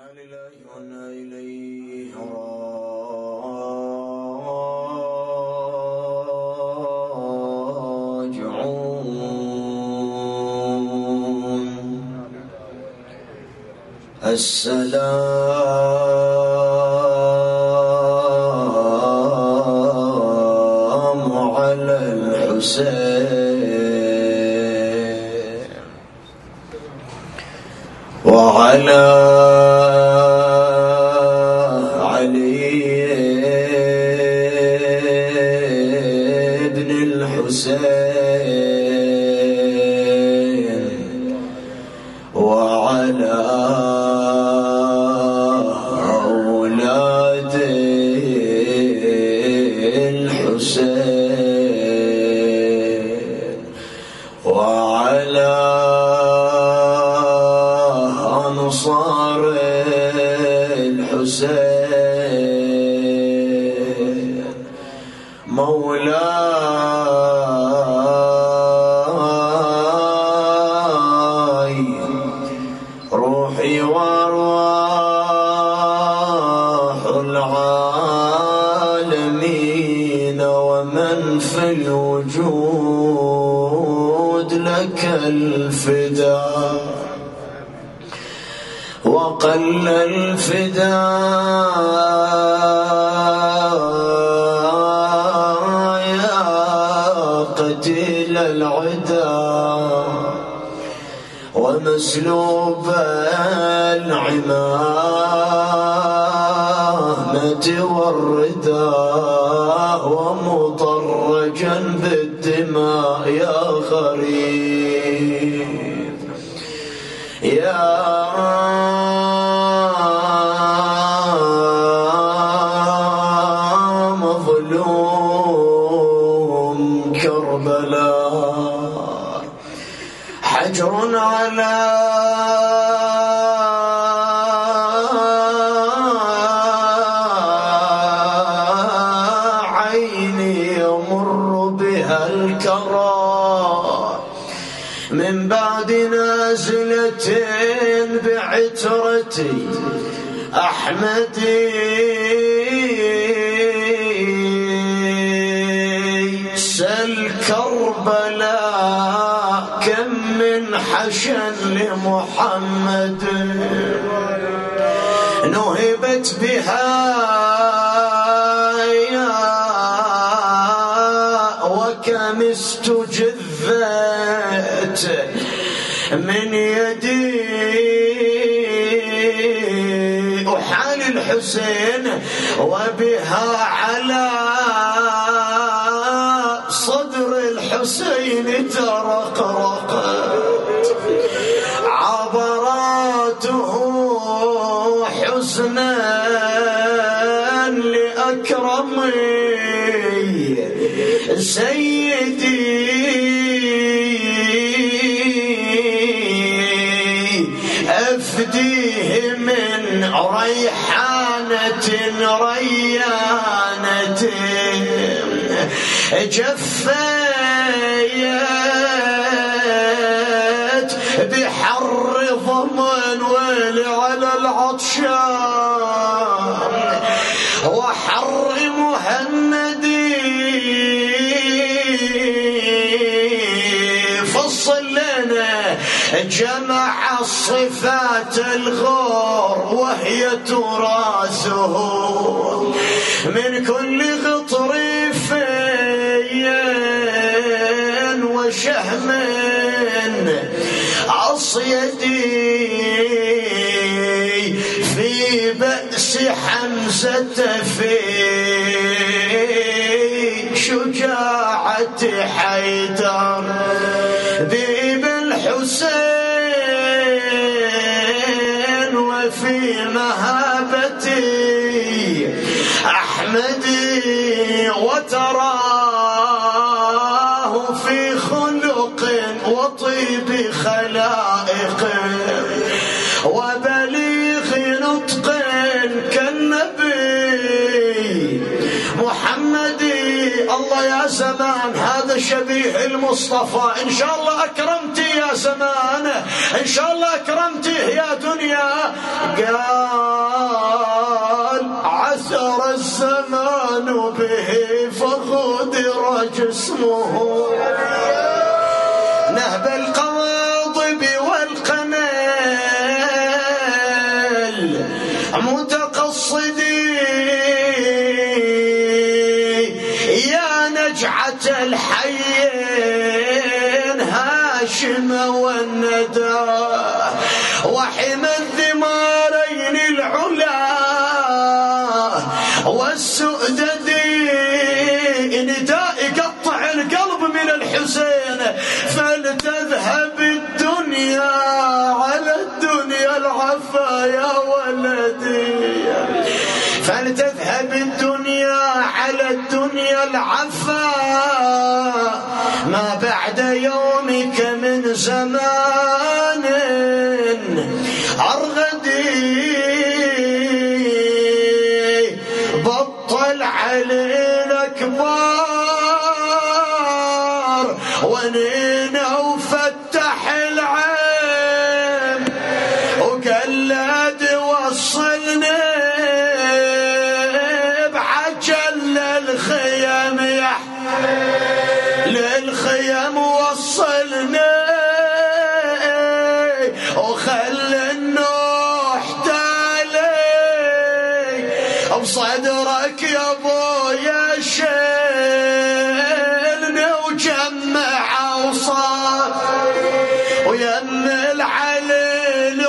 إنا لله وإنا إليه راجعون. السلام على الحسين وعلى علي بن الحسين وعلى أولاد الحسين وعلى أنصار الحسين مولاي روحي وارواح العالمين ومن في الوجود لك الفداء وقل الفداء يا قتيل العدا ومسلوب العمامة والرداء ومطرجا بالدماء يا غريب يا مظلوم كربلاء حجر على عيني يمر بها الكرى من بعد نازلة بعترتي أحمدي سل كربلاء كم من حشن لمحمد نهبت بها وكم استجذت من يدي أحال الحسين وبها على صدر الحسين ترقرقت عبراته حسنا لأكرمي سيدي أفديه من ريحانة ريانة جفيت بحر ضمن ويلي على العطشان وحر مهندي فصل لنا جمع الصفات الغور وهي تراثه من كل غطريف وشهم أصيدي في بأس حمزة في شجاعة حيدر ذئب الحسين وفي مهابتي أحمدي وتراه في خلق وطيب خلائق وبليغ نطق كالنبي محمد الله يا زمان هذا شبيه المصطفى، إن شاء الله أكرمتي يا زمان، إن شاء الله أكرمتي يا دنيا. قال عثر الزمان به فغدر جسمه، نهب القواضب والقنال متقصدي يا نجعة الحيين هاشم والندى، وحمى الذمارين العلا والسؤددي، نداء يقطع القلب من الحسين. فلتذهب الدنيا على الدنيا العفا يا ولدي، فلتذهب الدنيا على الدنيا العفا، ما بعد يومك من زمان أرغدي، بطل علينا كبار ونينا وفتح العين، وقلد وصلني بعجل للخيم، للخيم وصلني وخلى النوح تالي بصدرك يا ابويا، شيلني وجمع اوصال ويم العليل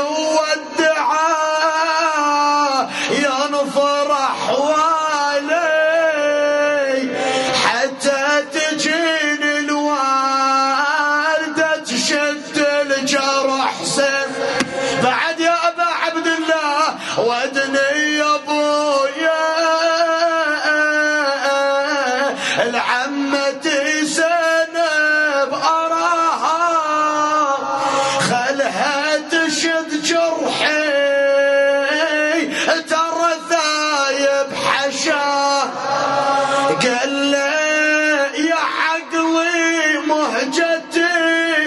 والدعاء ينفرح والي، حتى تجيني الوالدة تشد الجرح سم. بعد يا أبا عبد الله ودني يا ابويا العمتي زينب أراها، خلها تشد جرحي ترى ثايب حشاه. قال لي يا عقلي مهجتي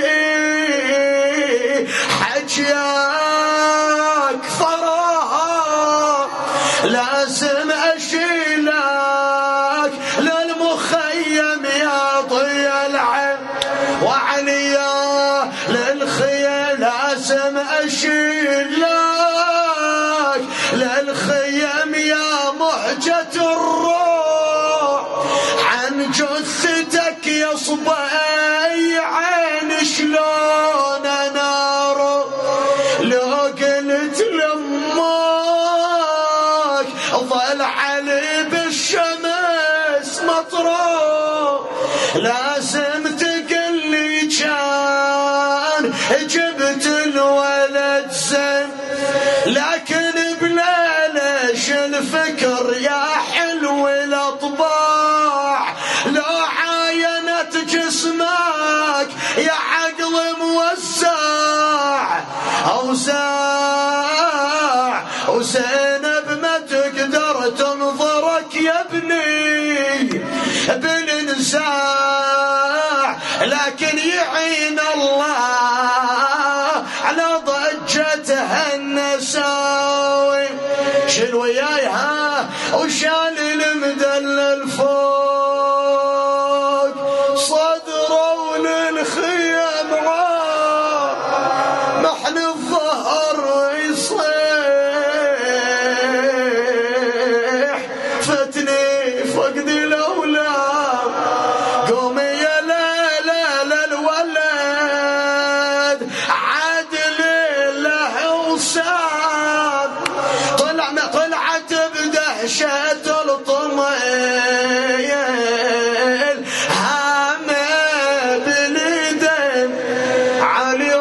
حجياك فراها، لازم أشيلك للمخيم يا ضي العين، وعليا للخيل لازم أشيلك للخيم يا مهجة الروح، عن جثتك يا صبي عين شلون انار، لو قلت لامك ظل علي بالشمس مطروح، لازم تقلي كان جبت الولد زين، لكن بليش الفكر يا حلو الاطباع، لو عاينت جسمك يا عقل موزع اوزاع، وزينب ما تقدر تنظرك يا ابني بالنزاع، لكن يعين الله على ضجتها النساوي. شيل وياي ها وشال المدلل فوق صدره للخيام محن الظهر يصيح، فتني فقد الاولاد قومي يا ليلى للولد عادل له وساد، طلعت بدهشة الطميل هامه بالدم، علي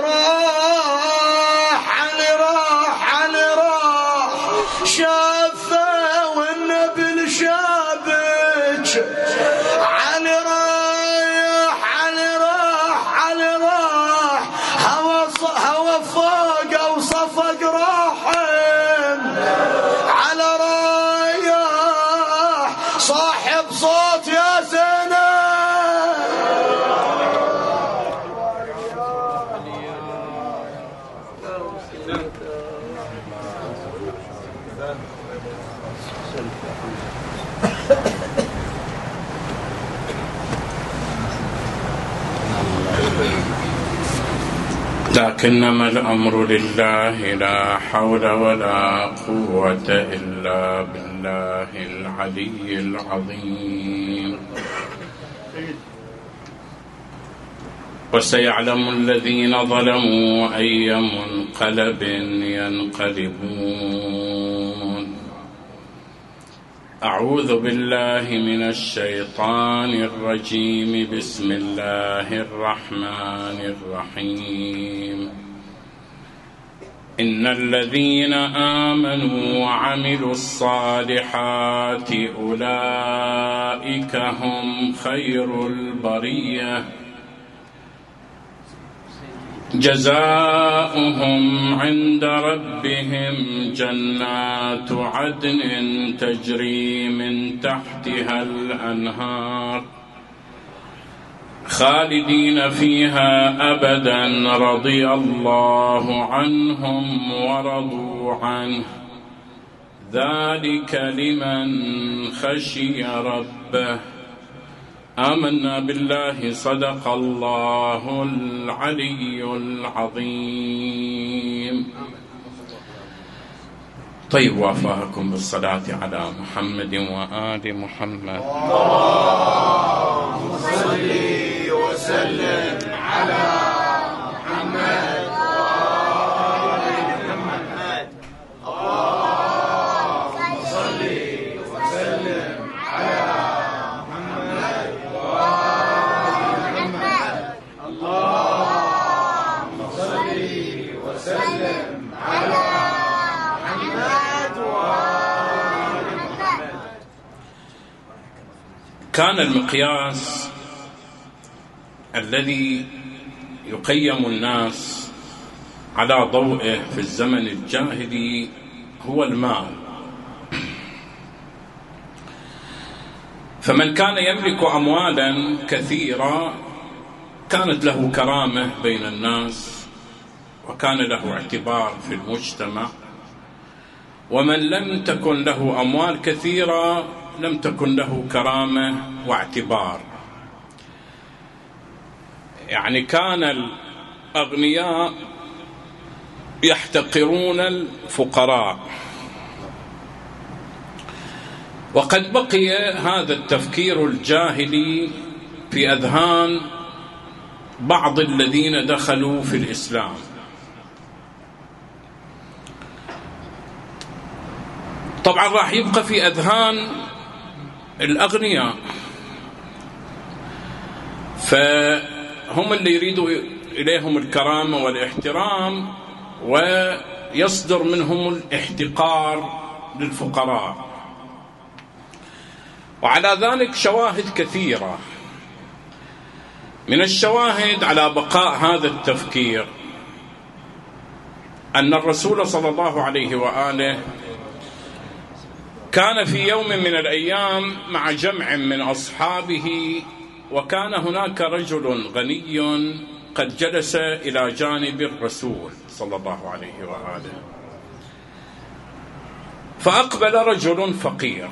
راح علي راح علي راح شافه والنبل شابك، علي راح علي راح علي راح هوا فوق وصفق راحم، على رايح صاحب صوت يا زينب لكنما الأمر لله لا حول ولا قوة إلا بالله العلي العظيم. وسيعلم الذين ظلموا أي منقلب ينقلبون. أعوذ بالله من الشيطان الرجيم. بسم الله الرحمن الرحيم. إن الذين آمنوا وعملوا الصالحات أولئك هم خير البرية جزاؤهم عند ربهم جنات عدن تجري من تحتها الأنهار خالدين فيها أبدا رضي الله عنهم ورضوا عنه ذلك لمن خشي ربه. آمنا بالله صدق الله العلي العظيم. طيب وافاكم بالصلاة على محمد وآل محمد. اللهم صل وسلم على محمد وآل محمد. اللهم صل وسلم على محمد وآل محمد. اللهم صل وسلم على محمد وآل محمد. كان المقياس الذي يقيم الناس على ضوئه في الزمن الجاهلي هو المال. فمن كان يملك أموالا كثيرة كانت له كرامة بين الناس وكان له اعتبار في المجتمع، ومن لم تكن له أموال كثيرة لم تكن له كرامة واعتبار. يعني كان الأغنياء يحتقرون الفقراء. وقد بقي هذا التفكير الجاهلي في أذهان بعض الذين دخلوا في الإسلام. طبعا راح يبقى في أذهان الأغنياء، فهم اللي يريدوا إليهم الكرامة والاحترام ويصدر منهم الاحتقار للفقراء. وعلى ذلك شواهد كثيرة. من الشواهد على بقاء هذا التفكير أن الرسول صلى الله عليه وآله كان في يوم من الأيام مع جمع من أصحابه، وكان هناك رجل غني قد جلس إلى جانب الرسول صلى الله عليه وآله، فأقبل رجل فقير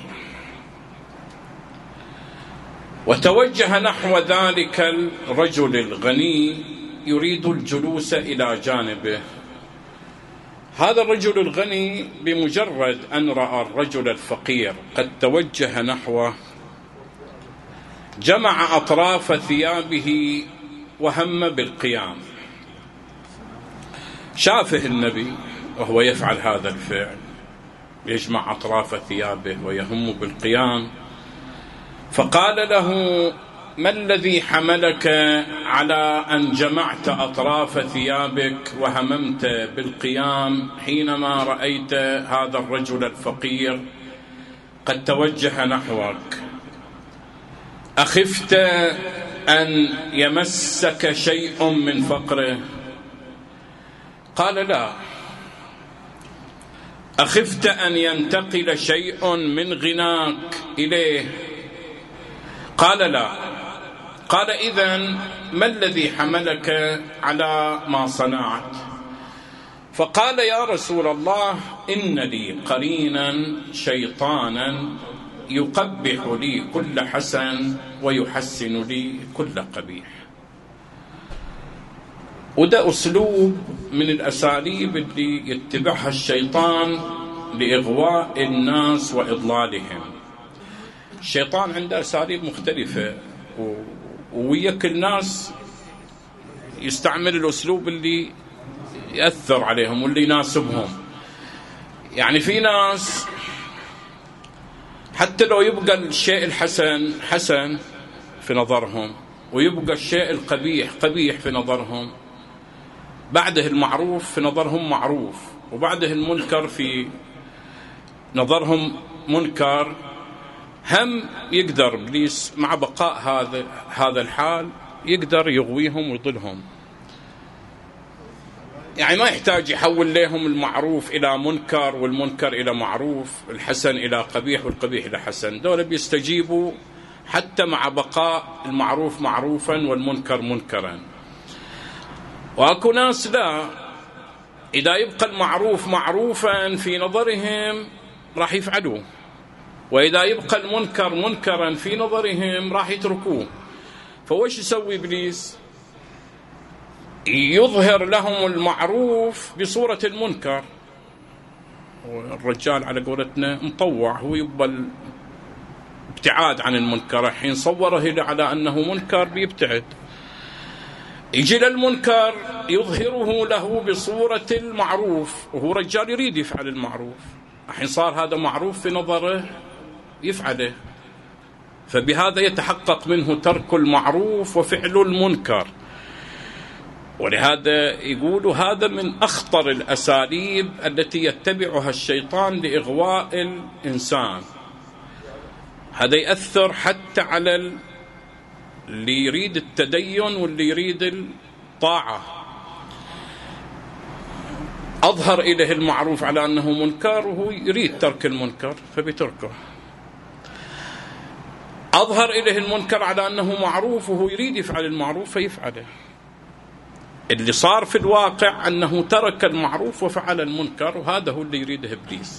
وتوجه نحو ذلك الرجل الغني يريد الجلوس إلى جانبه. هذا الرجل الغني بمجرد أن رأى الرجل الفقير قد توجه نحوه جمع أطراف ثيابه وهم بالقيام. شافه النبي وهو يفعل هذا الفعل، يجمع أطراف ثيابه ويهم بالقيام، فقال له: ما الذي حملك على أن جمعت أطراف ثيابك وهممت بالقيام حينما رأيت هذا الرجل الفقير قد توجه نحوك؟ أخفت أن يمسك شيء من فقره؟ قال: لا. أخفت أن ينتقل شيء من غناك إليه؟ قال: لا. قال: إذن ما الذي حملك على ما صنعت؟ فقال يا رسول الله إن لي قرينا شيطانا يقبح لي كل حسن ويحسن لي كل قبيح. وده أسلوب من الأساليب اللي يتبعها الشيطان لإغواء الناس وإضلالهم. الشيطان عنده أساليب مختلفة، وياك الناس يستعمل الأسلوب اللي يأثر عليهم واللي يناسبهم. يعني في ناس حتى لو يبقى الشيء الحسن حسن في نظرهم، ويبقى الشيء القبيح قبيح في نظرهم، بعده المعروف في نظرهم معروف، وبعده المنكر في نظرهم منكر، هم يقدر إبليس مع بقاء هذا الحال يقدر يغويهم ويضلهم. يعني ما يحتاج يحول لهم المعروف إلى منكر والمنكر إلى معروف، الحسن إلى قبيح والقبيح إلى حسن. دول بيستجيبوا حتى مع بقاء المعروف معروفا والمنكر منكرا. وأكو ناس لا، إذا يبقى المعروف معروفا في نظرهم راح يفعلوه، وإذا يبقى المنكر منكرا في نظرهم راح يتركوه. فوش يسوي إبليس؟ يظهر لهم المعروف بصورة المنكر. والرجال على قولتنا مطوع، هو يبقى ابتعاد عن المنكر، حين صوره على أنه منكر بيبتعد. يجي للمنكر يظهره له بصورة المعروف، وهو رجال يريد يفعل المعروف، حين صار هذا معروف في نظره يفعله، فبهذا يتحقق منه ترك المعروف وفعل المنكر. ولهذا يقولوا هذا من أخطر الأساليب التي يتبعها الشيطان لإغواء الإنسان. هذا يأثر حتى على اللي يريد التدين واللي يريد الطاعة. أظهر إليه المعروف على أنه منكر وهو يريد ترك المنكر فبيتركه، أظهر إليه المنكر على أنه معروف وهو يريد يفعل المعروف فيفعله. اللي صار في الواقع أنه ترك المعروف وفعل المنكر، وهذا هو اللي يريده إبليس.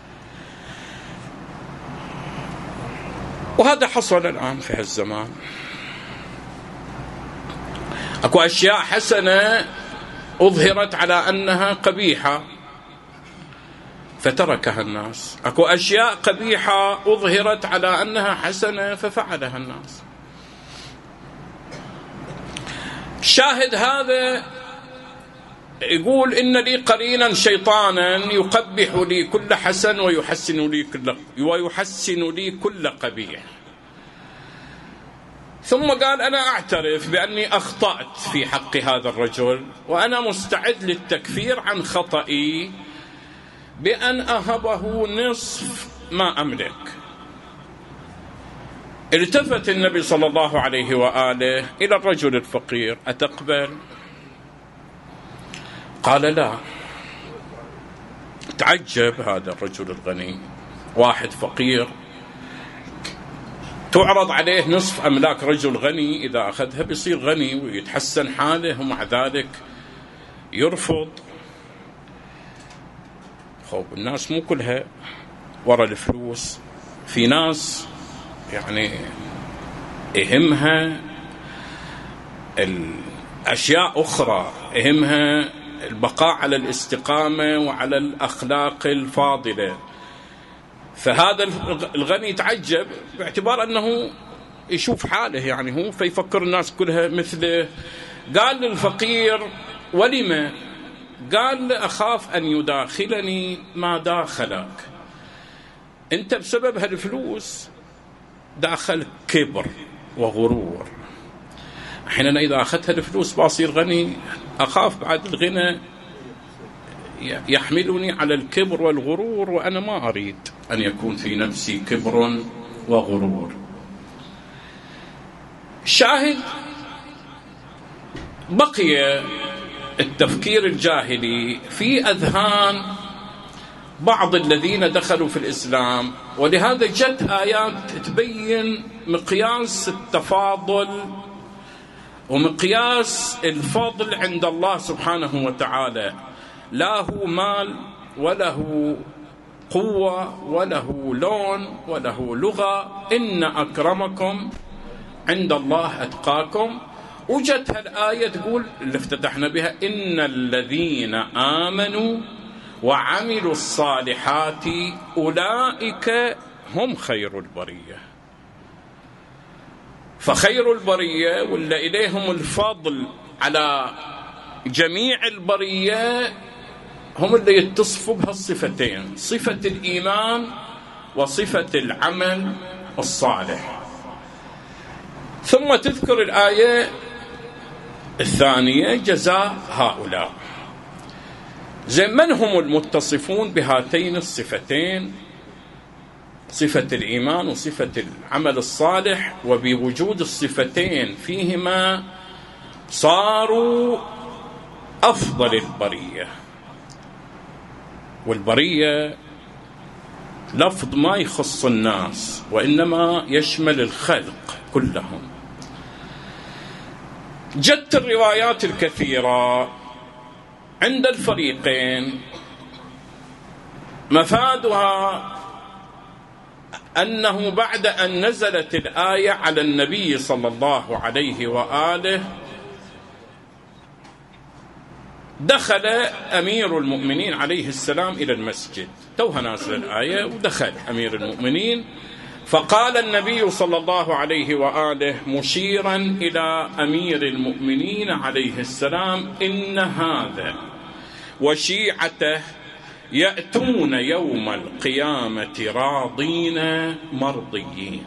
وهذا حصل الآن في هالزمان. أكو أشياء حسنة أظهرت على أنها قبيحة فتركها الناس، أكو أشياء قبيحة أظهرت على أنها حسنة ففعلها الناس. شاهد هذا يقول إن لي قرينا شيطانا يقبح لي كل حسن ويحسن لي كل قبيح. ثم قال أنا أعترف بأني أخطأت في حق هذا الرجل، وأنا مستعد للتكفير عن خطئي بأن أهبه نصف ما أملك. التفت النبي صلى الله عليه وآله إلى الرجل الفقير: أتقبل؟ قال لا. تعجب هذا الرجل الغني، واحد فقير تعرض عليه نصف أملاك رجل غني، إذا أخذها بيصير غني ويتحسن حاله، ومع ذلك يرفض. الناس مو كلها ورا الفلوس، في ناس يعني يهمها الأشياء أخرى، يهمها البقاء على الاستقامة وعلى الأخلاق الفاضلة. فهذا الغني يتعجب باعتبار أنه يشوف حاله يعني هو، فيفكر الناس كلها مثله. قال للفقير: ولما؟ قال: أخاف أن يداخلني ما داخلك. أنت بسبب هالفلوس داخل كبر وغرور، حينما إذا أخذت هالفلوس بصير غني، أخاف بعد الغنى يحملني على الكبر والغرور، وأنا ما أريد أن يكون في نفسي كبر وغرور. شاهد بقي التفكير الجاهلي في أذهان بعض الذين دخلوا في الإسلام، ولهذا جت آيات تبين مقياس التفاضل ومقياس الفضل عند الله سبحانه وتعالى. لا هو مال وله قوة وله لون وله لغة، إن أكرمكم عند الله أتقاكم. وجت هالآية تقول اللي افتتحنا بها: إن الذين آمنوا وعملوا الصالحات أولئك هم خير البرية. فخير البرية واللي إليهم الفضل على جميع البرية هم اللي يتصفوا بهالصفتين: صفة الإيمان وصفة العمل الصالح. ثم تذكر الآية الثانية جزاء هؤلاء. من هم المتصفون بهاتين الصفتين، صفة الإيمان وصفة العمل الصالح؟ وبوجود الصفتين فيهما صاروا أفضل البرية. والبرية لفظ ما يخص الناس وإنما يشمل الخلق كلهم. جت الروايات الكثيرة عند الفريقين مفادها أنه بعد أن نزلت الآية على النبي صلى الله عليه وآله دخل أمير المؤمنين عليه السلام إلى المسجد. توها نازل الآية ودخل أمير المؤمنين، فقال النبي صلى الله عليه وآله مشيرا إلى أمير المؤمنين عليه السلام: إن هذا وشيعته يأتون يوم القيامة راضين مرضيين.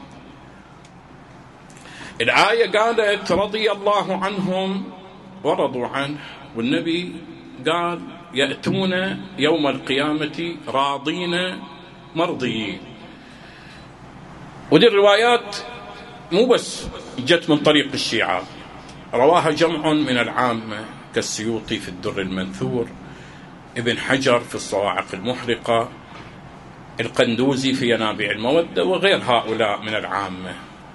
الآية قالت رضي الله عنهم ورضوا عنه، والنبي قال يأتون يوم القيامة راضين مرضيين. ودي الروايات مو بس جت من طريق الشيعة، رواها جمع من العامة كالسيوطي في الدر المنثور، ابن حجر في الصواعق المحرقة، القندوزي في ينابيع المودة، وغير هؤلاء من العامة.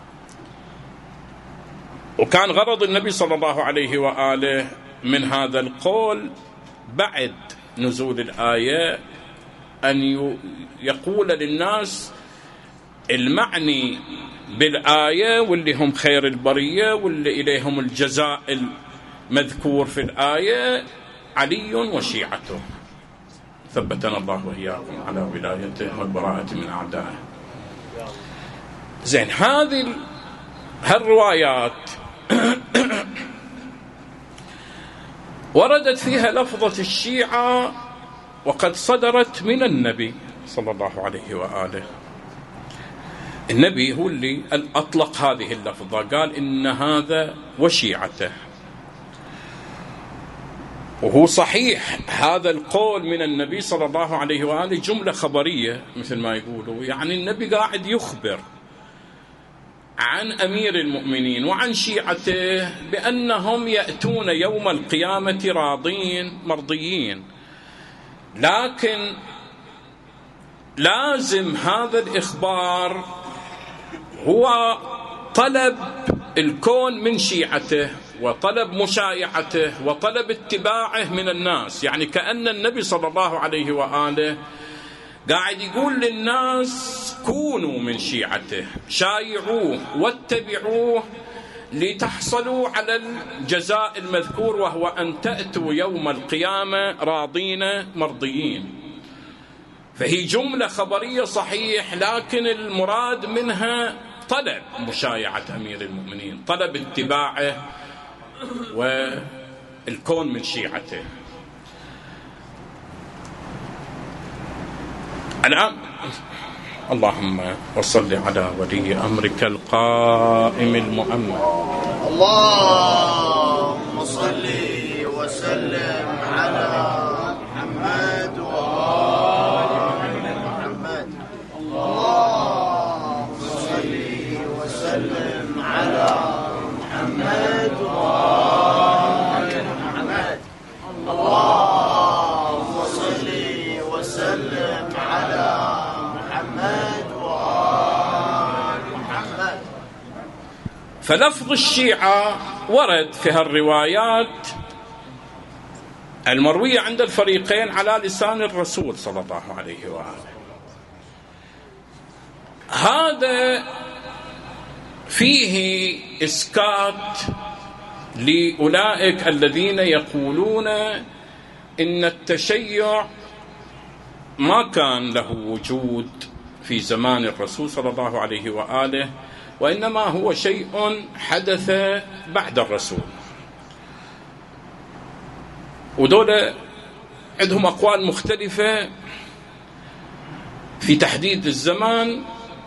وكان غرض النبي صلى الله عليه وآله من هذا القول بعد نزول الآية أن يقول للناس المعني بالآية واللي هم خير البرية واللي إليهم الجزاء المذكور في الآية علي وشيعته، ثبتنا الله وإياكم على ولايته والبراءة من أعدائه. زين، هالروايات وردت فيها لفظة الشيعة وقد صدرت من النبي صلى الله عليه وآله. النبي هو اللي أطلق هذه اللفظة، قال إن هذا وشيعته. وهو صحيح هذا القول من النبي صلى الله عليه وآله جملة خبرية مثل ما يقولوا، يعني النبي قاعد يخبر عن أمير المؤمنين وعن شيعته بأنهم يأتون يوم القيامة راضين مرضيين. لكن لازم هذا الإخبار هو طلب الكون من شيعته وطلب مشايعته وطلب اتباعه من الناس. يعني كأن النبي صلى الله عليه وآله قاعد يقول للناس كونوا من شيعته، شايعوه واتبعوه لتحصلوا على الجزاء المذكور، وهو أن تأتوا يوم القيامة راضين مرضيين. فهي جملة خبرية صحيح، لكن المراد منها طلب مشايعة أمير المؤمنين، طلب اتباعه والكون من شيعته. الآن اللهم وصل على ولي أمرك القائم المؤمن. اللهم صل وسلم على محمد وآل محمد. اللهم صل وسلم على محمد وآل محمد. اللهم صل وسلم على محمد وآل محمد. فلفظ الشيعة ورد في هالروايات المروية عند الفريقين على لسان الرسول صلى الله عليه وآله. هذا فيه إسكات لأولئك الذين يقولون إن التشيع ما كان له وجود في زمان الرسول صلى الله عليه وآله، وإنما هو شيء حدث بعد الرسول. ودول عندهم أقوال مختلفة في تحديد الزمان،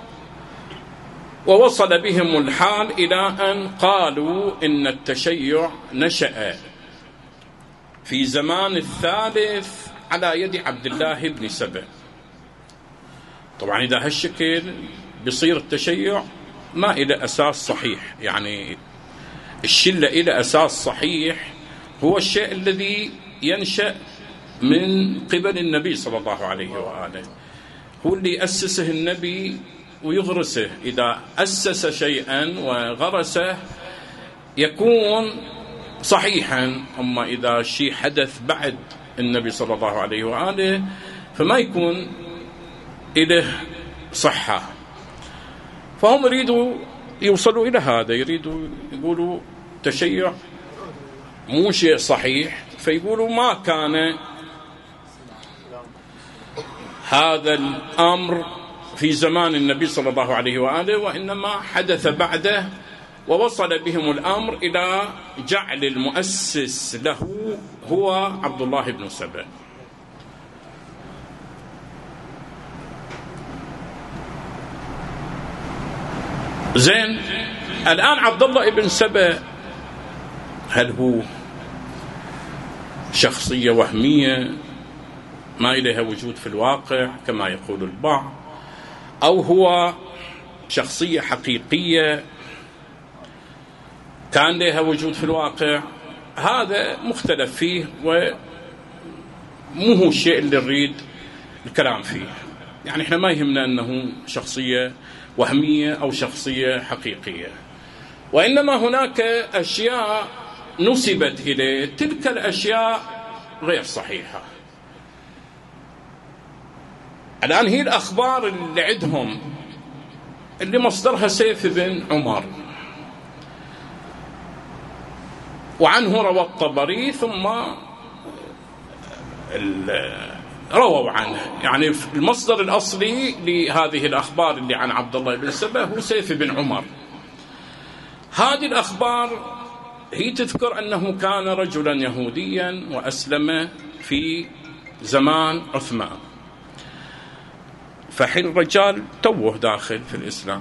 ووصل بهم الحال إلى أن قالوا إن التشيع نشأ في زمان الثالث على يد عبد الله بن سبأ. طبعا إذا هالشكل بيصير التشيع ما إلى أساس صحيح، يعني الشلة إلى أساس صحيح هو الشيء الذي ينشأ من قبل النبي صلى الله عليه وآله، هو اللي يأسسه النبي ويغرسه. إذا أسس شيئا وغرسه يكون صحيحا، أما إذا شيء حدث بعد النبي صلى الله عليه وآله فما يكون إله صحة. فهم يريدوا يوصلوا إلى هذا، يريدوا يقولوا تشيع مو شيء صحيح، فيقولوا ما كان هذا الأمر في زمان النبي صلى الله عليه وآله، وإنما حدث بعده، ووصل بهم الأمر إلى جعل المؤسس له هو عبد الله بن سبأ. زين، الآن عبد الله بن سبأ هل هو شخصية وهمية ما إليها وجود في الواقع كما يقول البعض، أو هو شخصية حقيقية كان لها وجود في الواقع؟ هذا مختلف فيه، ومو هو الشيء اللي نريد الكلام فيه. يعني احنا ما يهمنا أنه شخصية وهمية أو شخصية حقيقية، وإنما هناك أشياء نسبت إليه، تلك الأشياء غير صحيحة. الآن هي الأخبار اللي عندهم اللي مصدرها سيف بن عمر، وعنه روى الطبري، ثم رووا عنه. يعني المصدر الأصلي لهذه الأخبار اللي عن عبد الله بن سبأ هو سيف بن عمر. هذه الأخبار هي تذكر أنه كان رجلا يهوديا وأسلم في زمان عثمان، فحين الرجال توه داخل في الإسلام،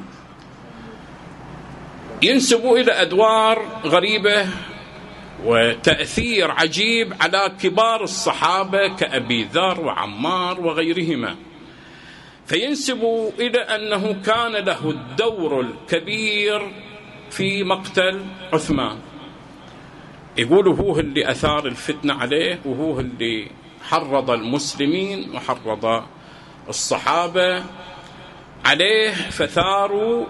ينسبوا إلى أدوار غريبة وتأثير عجيب على كبار الصحابة كأبي ذر وعمار وغيرهما، فينسبوا إلى أنه كان له الدور الكبير في مقتل عثمان. يقولوا هو اللي أثار الفتنة عليه، وهو اللي حرض المسلمين وحرض الصحابة عليه، فثاروا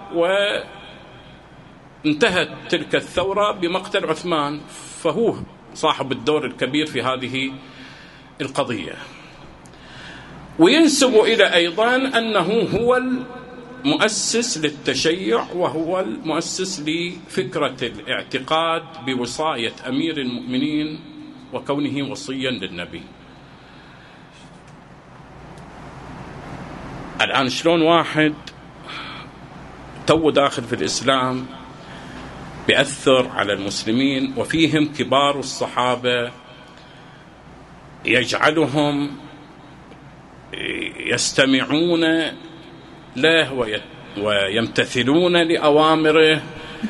وانتهت تلك الثورة بمقتل عثمان، فهو صاحب الدور الكبير في هذه القضية. وينسب إلى أيضا أنه هو المؤسس للتشيع، وهو المؤسس لفكرة الاعتقاد بوصاية أمير المؤمنين وكونه وصيا للنبي. الآن شلون واحد تو داخل في الإسلام بيأثر على المسلمين وفيهم كبار الصحابة، يجعلهم يستمعون له ويمتثلون لأوامره،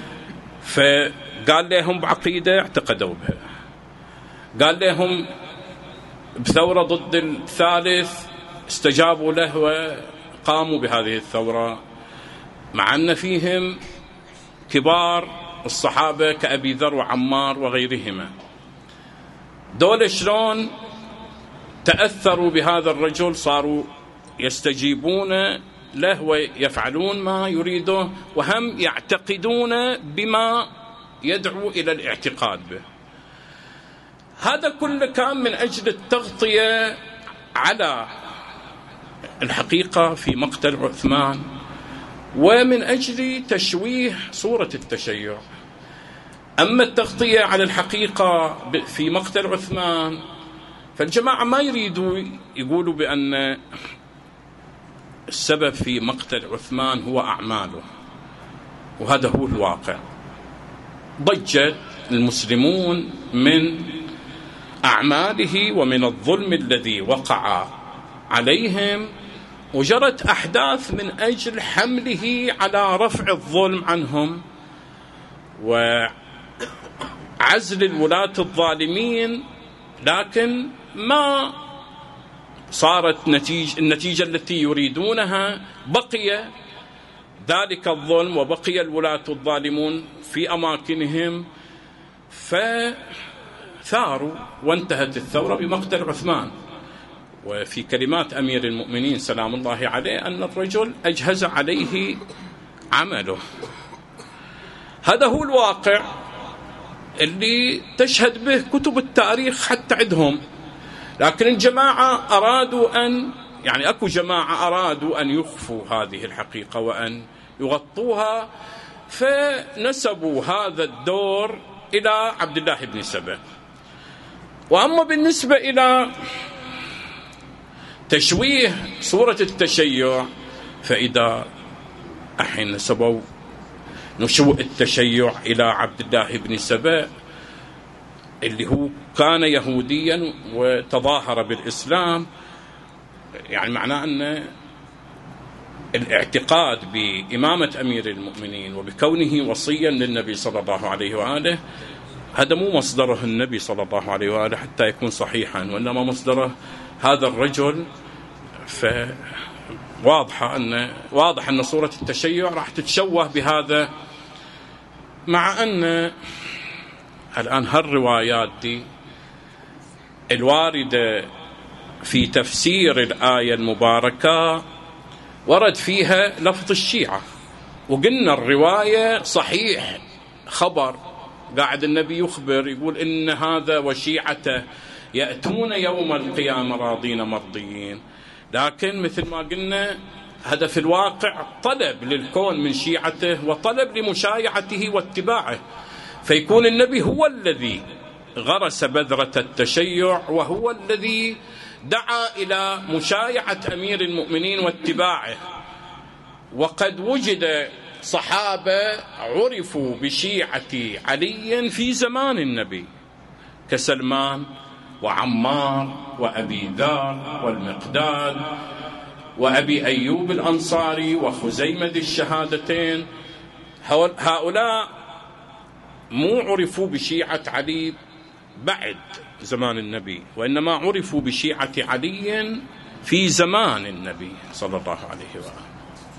فقال لهم بعقيدة اعتقدوا بها، قال لهم بثورة ضد الثالث استجابوا له وقاموا بهذه الثورة، مع أن فيهم كبار الصحابة كأبي ذر وعمار وغيرهما. دول شلون تأثروا بهذا الرجل، صاروا يستجيبون له ويفعلون ما يريده، وهم يعتقدون بما يدعو إلى الاعتقاد به. هذا كله كان من أجل التغطية على الحقيقة في مقتل عثمان، ومن أجل تشويه صورة التشيع. أما التغطية على الحقيقة في مقتل عثمان، فالجماعة ما يريدوا يقولوا بأن السبب في مقتل عثمان هو أعماله، وهذا هو الواقع. ضجت المسلمون من أعماله ومن الظلم الذي وقع عليهم، وجرت أحداث من أجل حمله على رفع الظلم عنهم وعزل الولاة الظالمين، لكن ما صارت النتيجة التي يريدونها. بقي ذلك الظلم وبقي الولاة الظالمون في أماكنهم، فثاروا وانتهت الثورة بمقتل عثمان. وفي كلمات أمير المؤمنين سلام الله عليه أن الرجل أجهز عليه عمله. هذا هو الواقع اللي تشهد به كتب التاريخ حتى عندهم. لكن الجماعة أرادوا أن أكو جماعة أرادوا أن يخفوا هذه الحقيقة وأن يغطوها، فنسبوا هذا الدور إلى عبد الله بن سبأ. وأما بالنسبة إلى تشويه صورة التشيع، فإذا أحين نسبوا نشوء التشيع إلى عبد الله بن سبأ اللي هو كان يهوديا وتظاهر بالإسلام، معناه أن الاعتقاد بإمامة أمير المؤمنين وبكونه وصيا للنبي صلى الله عليه وآله هذا مو مصدره النبي صلى الله عليه وآله حتى يكون صحيحا، وإنما مصدره هذا الرجل. واضح أن صورة التشيع راح تتشوه بهذا، مع أن الآن هالروايات دي الواردة في تفسير الآية المباركة ورد فيها لفظ الشيعة، وقلنا الرواية صحيح، خبر قاعد النبي يخبر يقول إن هذا وشيعته يأتون يوم القيامة راضين مرضيين. لكن مثل ما قلنا هذا في الواقع طلب للكون من شيعته وطلب لمشايعته واتباعه، فيكون النبي هو الذي غرس بذرة التشيع وهو الذي دعا إلى مشايعة أمير المؤمنين واتباعه. وقد وجد صحابة عرفوا بشيعة علي في زمان النبي كسلمان وعمار وأبي ذر والمقداد وأبي أيوب الأنصاري وخزيمة ذي الشهادتين. هؤلاء مو عرفوا بشيعة علي بعد زمان النبي، وإنما عرفوا بشيعة علي في زمان النبي صلى الله عليه وآله.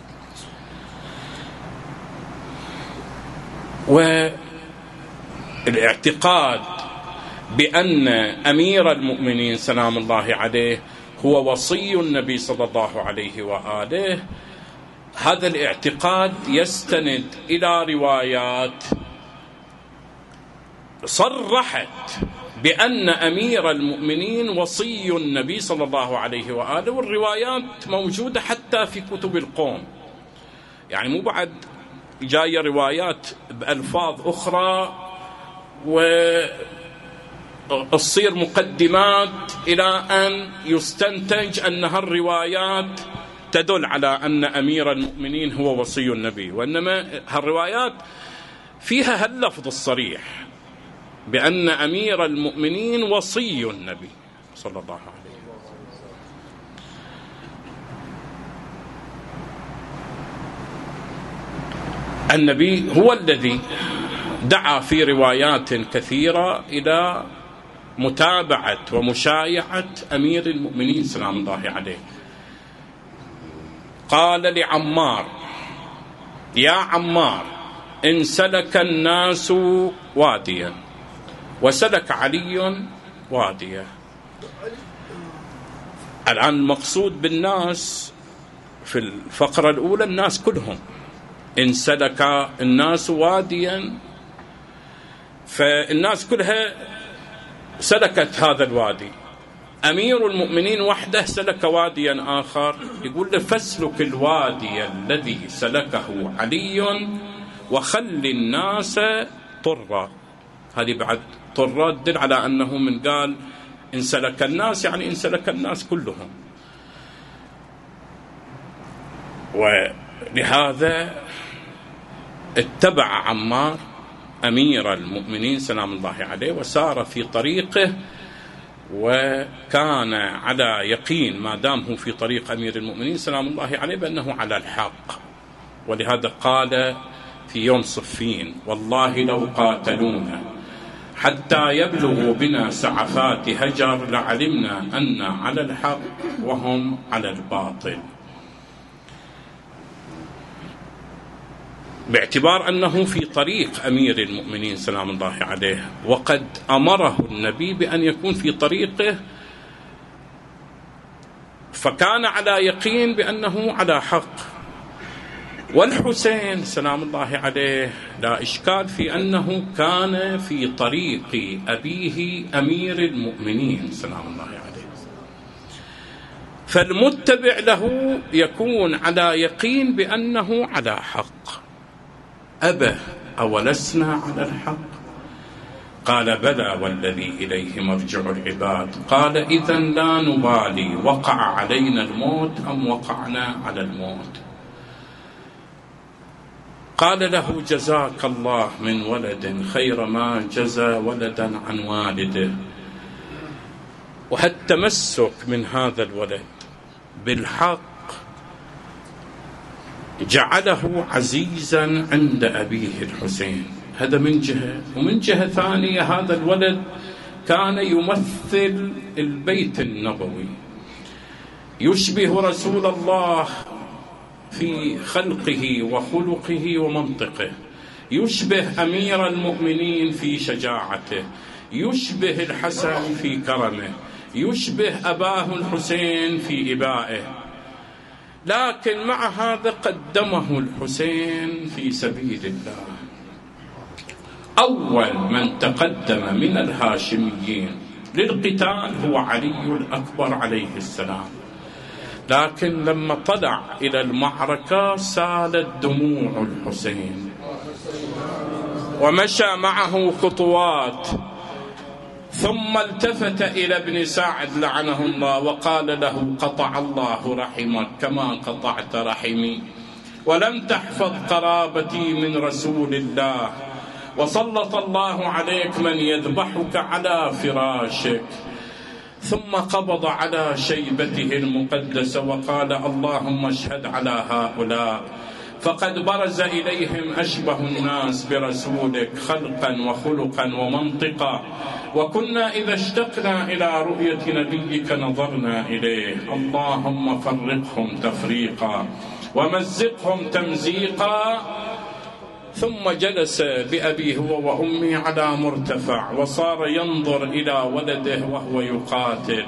والاعتقاد بأن أمير المؤمنين سلام الله عليه هو وصي النبي صلى الله عليه وآله، هذا الاعتقاد يستند إلى روايات صرحت بأن أمير المؤمنين وصي النبي صلى الله عليه وآله، والروايات موجودة حتى في كتب القوم، مو بعد جاية روايات بألفاظ أخرى وتصير مقدمات إلى أن يستنتج أن هالروايات تدل على أن أمير المؤمنين هو وصي النبي، وإنما هالروايات فيها هاللفظ الصريح بأن أمير المؤمنين وصي النبي صلى الله عليه وسلم. النبي هو الذي دعا في روايات كثيرة إلى متابعة ومشايعة أمير المؤمنين سلام الله عليه. قال لعمار: يا عمار، إن سلك الناس واديا وسلك علي واديا. الآن المقصود بالناس في الفقرة الأولى الناس كلهم. إن سلك الناس واديا، فالناس كلها سلكت هذا الوادي. أمير المؤمنين وحده سلك واديا آخر، يقول له فاسلك الوادي الذي سلكه علي وخل الناس طرا. هذه بعد طرا تدل على أنه من قال إن سلك الناس يعني إن سلك الناس كلهم. ولهذا اتبع عمار أمير المؤمنين سلام الله عليه وسار في طريقه، وكان على يقين ما دام هو في طريق أمير المؤمنين سلام الله عليه بأنه على الحق. ولهذا قال في يوم صفين: والله لو قاتلونا حتى يبلغوا بنا سعفات هجر لعلمنا أن على الحق وهم على الباطل، باعتبار أنه في طريق أمير المؤمنين سلام الله عليه، وقد أمره النبي بأن يكون في طريقه، فكان على يقين بأنه على حق. والحسين سلام الله عليه لا إشكال في أنه كان في طريق أبيه أمير المؤمنين سلام الله عليه، فالمتبع له يكون على يقين بأنه على حق. أبى أولسنا على الحق؟ قال بلى والذي إليه مرجع العباد. قال إذن لا نبالي وقع علينا الموت أم وقعنا على الموت. قال له جزاك الله من ولد خير ما جزى ولدا عن والده. وهالتمسك من هذا الولد بالحق جعله عزيزا عند أبيه الحسين، هذا من جهة. ومن جهة ثانية هذا الولد كان يمثل البيت النبوي، يشبه رسول الله في خلقه وخلقه ومنطقه، يشبه أمير المؤمنين في شجاعته، يشبه الحسن في كرمه، يشبه أباه الحسين في إبائه. لكن مع هذا قدمه الحسين في سبيل الله. أول من تقدم من الهاشميين للقتال هو علي الأكبر عليه السلام، لكن لما طلع إلى المعركة سالت دموع الحسين ومشى معه خطوات، ثم التفت إلى ابن سعد لعنه الله وقال له قطع الله رحمك كما قطعت رحمي، ولم تحفظ قرابتي من رسول الله، وسلط الله عليك من يذبحك على فراشك. ثم قبض على شيبته المقدسة وقال اللهم اشهد على هؤلاء فقد برز إليهم أشبه الناس برسولك خلقا وخلقا ومنطقا، وكنا إذا اشتقنا إلى رؤية نبيك نظرنا إليه. اللهم فرقهم تفريقا ومزقهم تمزيقا. ثم جلس بأبيه هو وأمي على مرتفع وصار ينظر إلى ولده وهو يقاتل.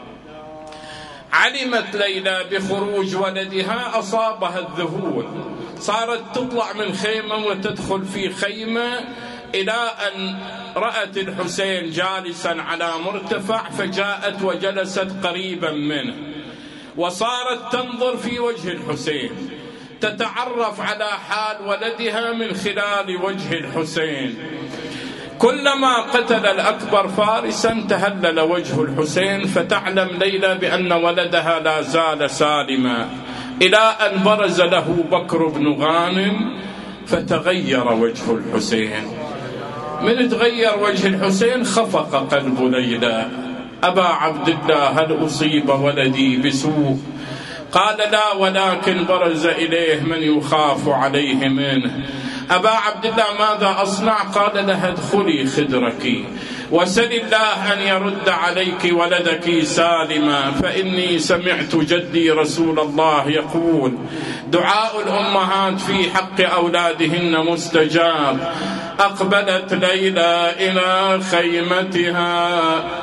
علمت ليلى بخروج ولدها أصابها الذهول، صارت تطلع من خيمة وتدخل في خيمة إلى أن رأت الحسين جالسا على مرتفع، فجاءت وجلست قريبا منه وصارت تنظر في وجه الحسين، تتعرف على حال ولدها من خلال وجه الحسين. كلما قتل الأكبر فارسا تهلل وجه الحسين، فتعلم ليلى بأن ولدها لا زال سالما، إلى أن برز له بكر بن غانم فتغير وجه الحسين. من تغير وجه الحسين خفق قلب ليلى. أبا عبد الله هل أصيب ولدي بسوء؟ قال لا، ولكن برز إليه من يخاف عليه منه. أبا عبد الله ماذا أصنع؟ قال لها ادخلي خدرك وسل الله أن يرد عليك ولدك سالما، فإني سمعت جدي رسول الله يقول دعاء الأمهات في حق أولادهن مستجاب. أقبلت ليلى إلى خيمتها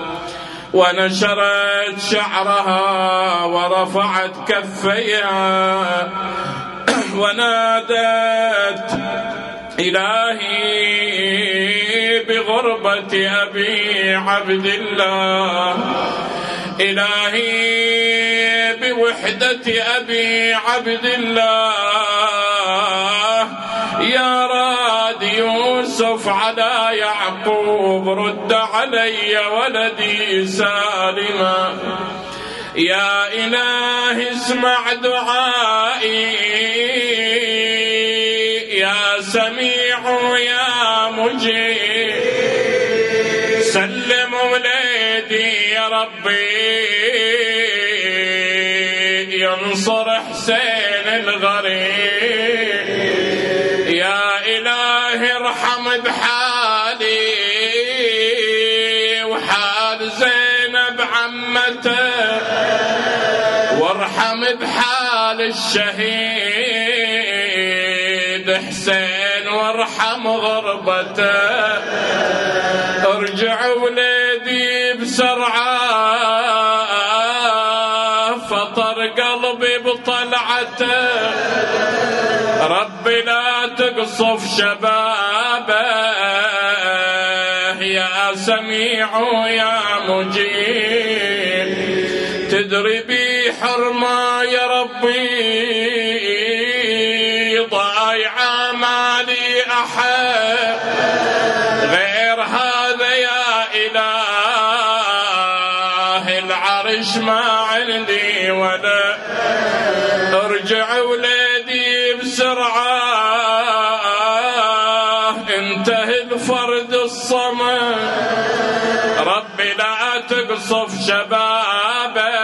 ونشرت شعرها ورفعت كفيها ونادت إلهي بغفرانك بغربة أبي عبد الله، إلهي بوحدة أبي عبد الله، يا راد يوسف على يعقوب رد علي ولدي سالما، يا إله اسمع دعائي، يا سميع يا مجيب، سلم وليدي يا ربي، ينصر حسين الغريب، يا إله ارحم بحالي وحال زينب عمته، وارحم بحال الشهيد حسين وارحم غربته، ارجع وليدي بسرعة، فطر قلبي بطلعته، ربي لا تقصف شبابه، يا سميع يا مجيب، تدري بي حرمة يا ربي، ضايعة مالي أحد غير هذا يا إله العرش، ما عندي ولا، ارجع وليدي بسرعة، انتهي الفرد الصمد، ربي لا تقصف شبابه،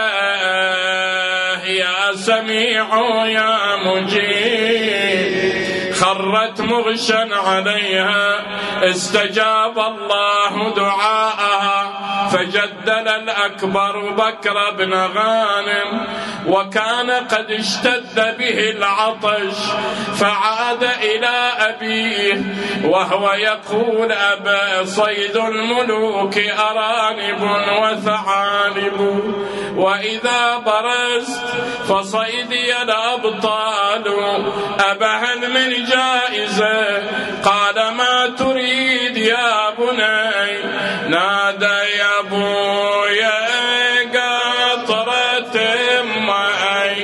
يا سميع يا مجيب، خرت مغشا عليها، استجاب الله دعاءها، فجدل الأكبر بكر بن غانم، وكان قد اشتد به العطش، فعاد إلى أبيه وهو يقول أبا صيد الملوك أرانب وثعالب، وإذا برزت فصيدي الأبطال، أبهل من جائزة، قال ما تريد يا بني، نادى يا بويا قطرة ماء،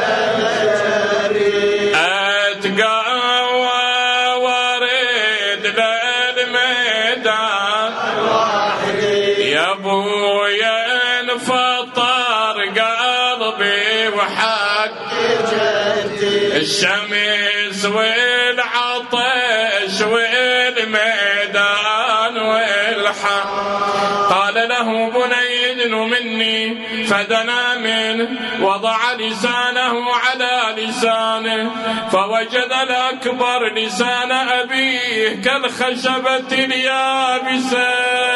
أتقوى وارد للميدان، يا بويا انفطر قلبي وحق الشمس والعطش والميدان والحق، قال له بني ادن مني، فدنا منه وضع لسانه على لسانه، فوجد الأكبر لسان أبيه كالخشبة اليابسة،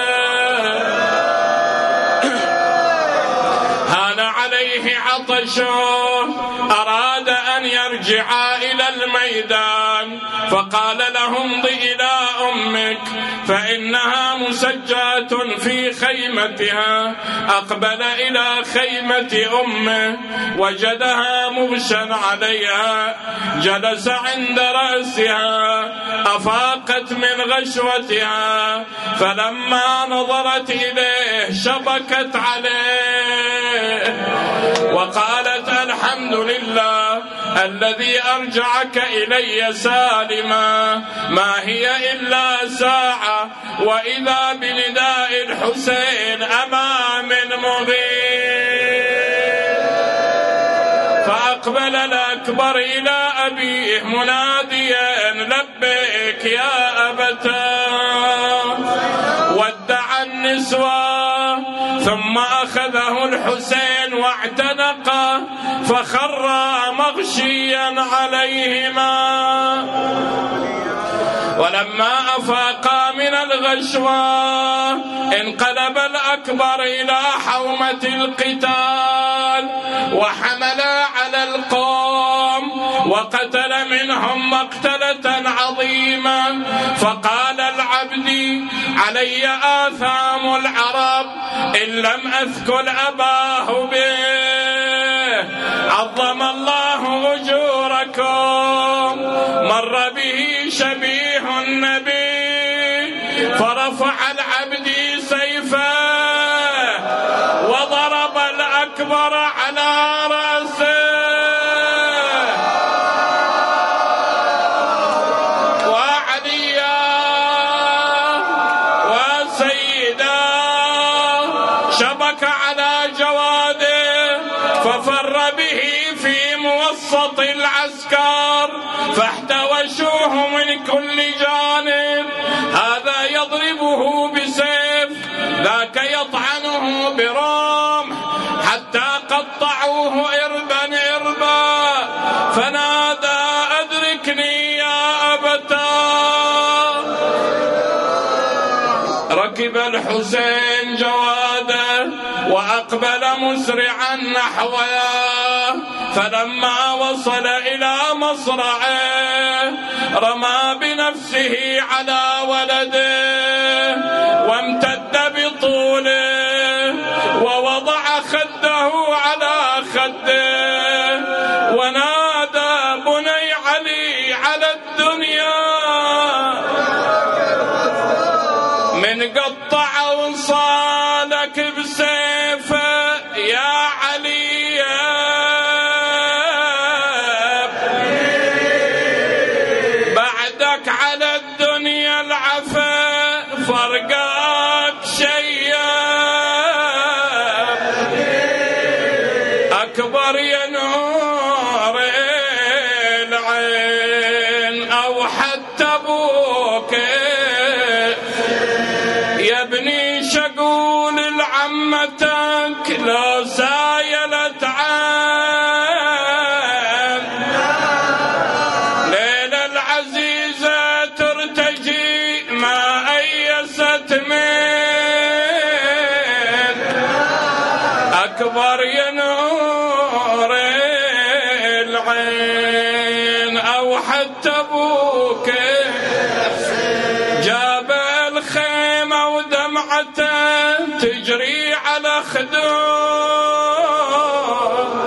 هان عليه عطشه، أراد أن يرجع إلى الميدان، فقال له امض إلى أمك فإنها مسجاة في خيمتها، أقبل إلى خيمة أمه وجدها مغشا عليها، جلس عند رأسها، أفاقت من غشوتها، فلما نظرت إليه شبكت عليه وقالت الحمد لله الذي أرجعك إلي سالما، ما هي إلا ساعة وإذا بنداء الحسين أمام المغيب، فأقبل الأكبر إلى أبيه مناديا لبيك يا أبتاه، ودع النسوة، ثم أخذه الحسين واعتنقه، فخر مغشيا عليهما، ولما أفاقا من الغشوة انقلب الأكبر إلى حومة القتال، وحمل على القوم وقتل منهم مقتلة عظيمة، فقال العبد علي آثام العرب إن لم أثكل أباه به، عظم الله أجوركم، مر به شبيه النبي فرفع العبدي سيفه وضرب الأكبر على رأسه وعليا وسيدا شبك على جواده ففر به في موسط العسكر فاحتوشوه من كل جانب، هذا يضربه بسيف ذاك يطعنه برمح حتى قطعوه إربا إربا، فنادى أدركني يا أبتاه. ركب الحسين جواده وأقبل مسرعا نحوه، فلما وصل إلى مصرعه رمى بنفسه على ولده وامتد بطوله ووضع خده على خده ونادى بني علي على الدنيا من قطع وصالك بسيفه يا علي بعدك على الدنيا العفا فرقك شيب أكبر يا نور العين أو حتى أبوك يا ابني شقول العمتك لو سايلت عام ليلة العزيزة ترتجي ما أيست من أكبر يا نور العين أو حتى أبوك جاب الخيمة ودمعته تجري على خدود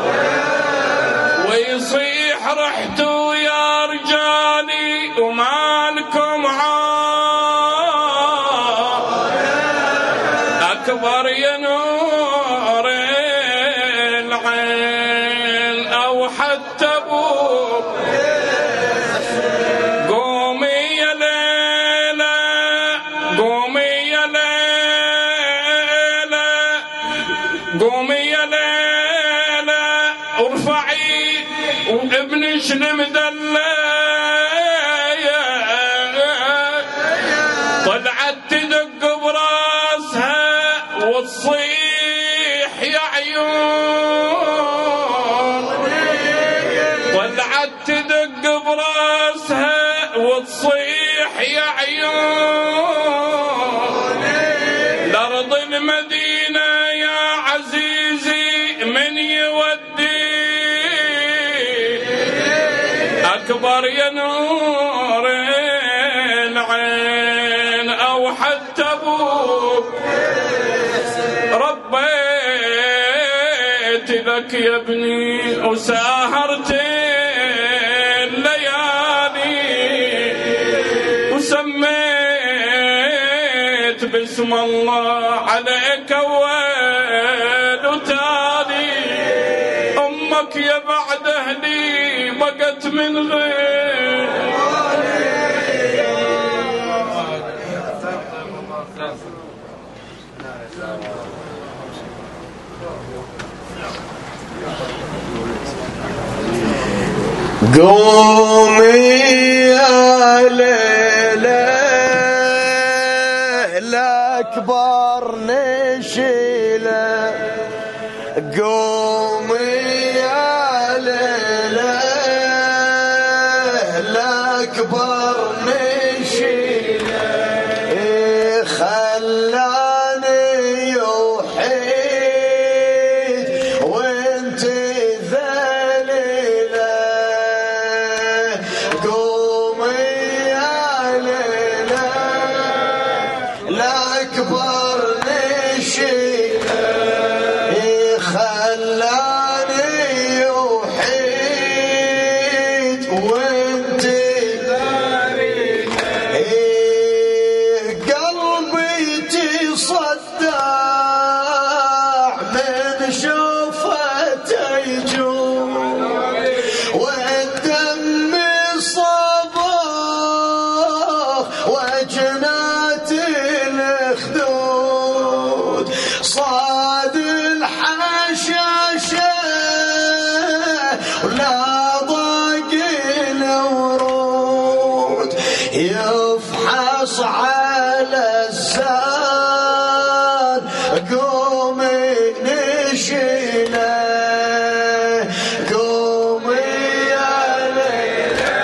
ويصيح رحتوا يا رجالي ومالكم عار أكبر يا نور العين أو حتى أبوك قومي يا ليلى قومي يا ليلى قومي يا ليلى ارفعي وابنش المدلى طلعت تدق براسها وتصيح يا عيون طلعت تدق براسها وتصيح يا عيون لأرض المدينة يا عزيزي من يودي أكبر يا نور العين أو حتى أبوك ربيت لك يا ابني وساهرت الليالي وسميت باسم الله عليك أول وتالي أمك يا بعد أهلي بقت من غير قومي يا ليلى الأكبر نشيله قومي يا ليلى الأكبر نشيله خلاني يوحيد وانت ذليله قومي يا ليلى الأكبر نشيله خلاني يوحيد وانت ذليله خلص على الزان قومي نشيله قومي يا ليلى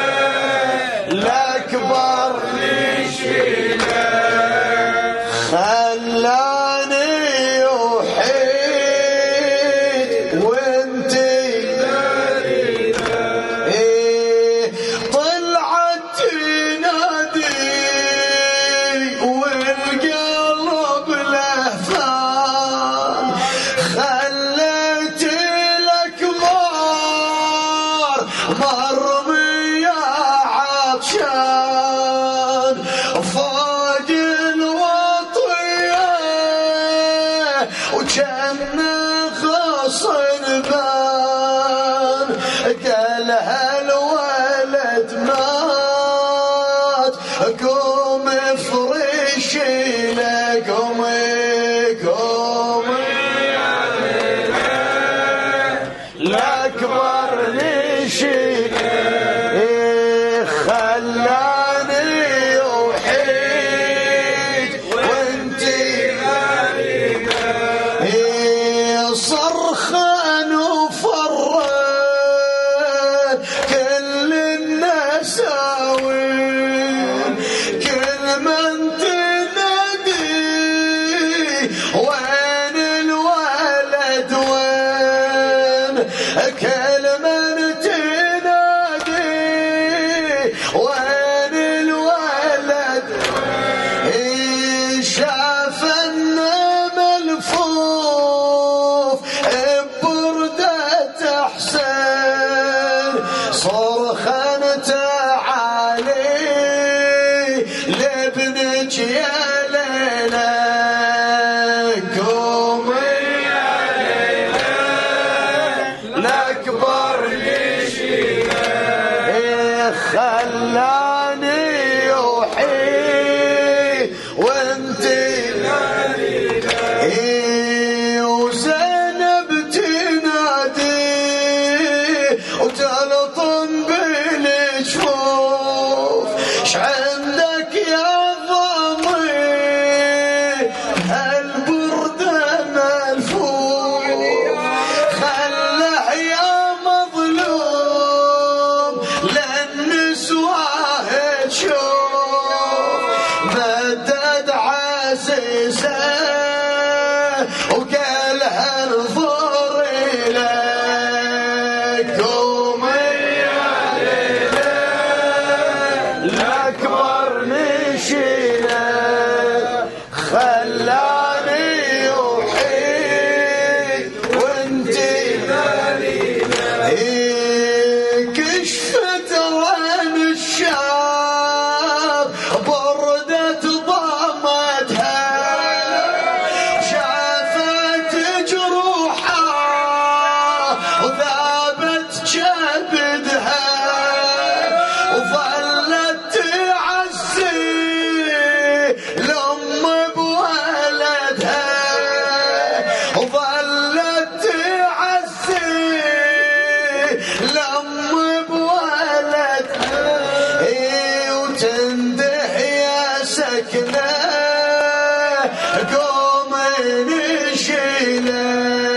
الأكبر نشيله خلاني وحيد وانتي طلعت تنادي والقلب لهفان خليت لك مرمية عطشان فوق الوطية وكان غصن بان قال هالولد مات قوم فرشي له قومي الأكبر نشيله خلاني وحيد وانتي صرخان وفرد كل النساوين كل من تنادي وين الولد وين كل من تنادي وين الولد شاف ملفوف ببردة حسين صرخا تعالي لابنك يا ليلى قومي يا ليلى الأكبر نشيله خلاني وحيد وانتي وزينب تنادي وتلطم بالجفوف شعندك يا ضمي هالبردة ملفوف خله يا مظلوم للنسوة تشوف مدد عزيزه وقال هنظر إليك قومي يا ليلى الأكبر نشيله خلاني وحيد وانتي كشفت عن الشام بردت ضمتها شافت جروحها وذابت كبدها وظلت تعزي الأم بولدها وظلت تعزي الأم بولدها وتنده يا سكنة قومي نشيله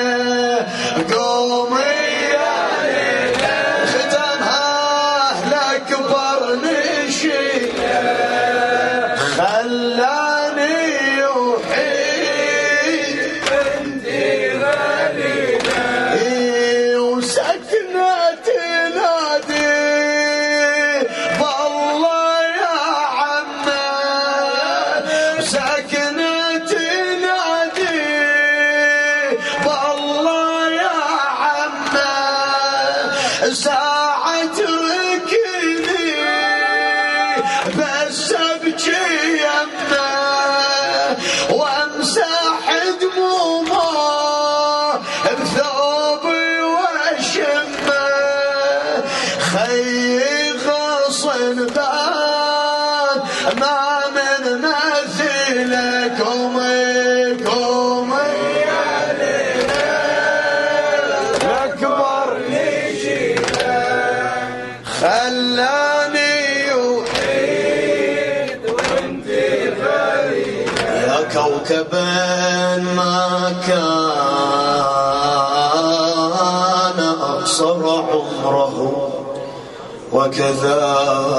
قومي يا ليلى ختمها الأكبر نشيله خلاني وحيد وانتي غريبة وسكنة تنادي والله يا عمه سكنة تنادي والله يا عمه ساعة ركني بس ابكي يمه وامسح دمومه بثوبي واشمه خي غصن بان ما من مثلك قومي يا ليلى الأكبر نشيله خلاني وحيد كوكبا ما كان أقصر عمره وكذا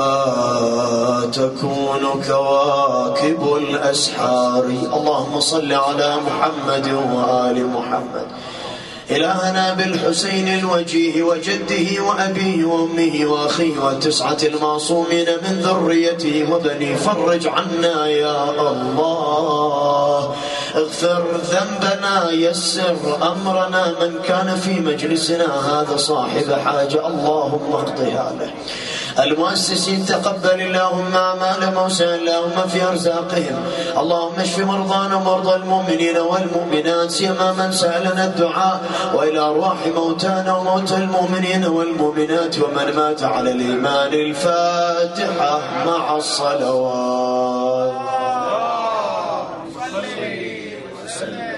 تكون كواكب الأسحار. اللهم صل على محمد وآل محمد. إلهنا بالحسين الوجيه وجده وأبيه وأمه وأخيه والتسعة المعصومين من ذريته وبني، فرج عنا يا الله، اغفر ذنبنا، يسر أمرنا، من كان في مجلسنا هذا صاحب حاجة اللهم اقضها له. المؤسسين تقبل اللهم أعمال موسى اللهم في أرزاقهم، اللهم اشف مرضانا ومرضى المؤمنين والمؤمنات سيما من سألنا الدعاء، وإلى أرواح موتانا وموتى المؤمنين والمؤمنات ومن مات على الإيمان. الفاتحة مع الصلوات.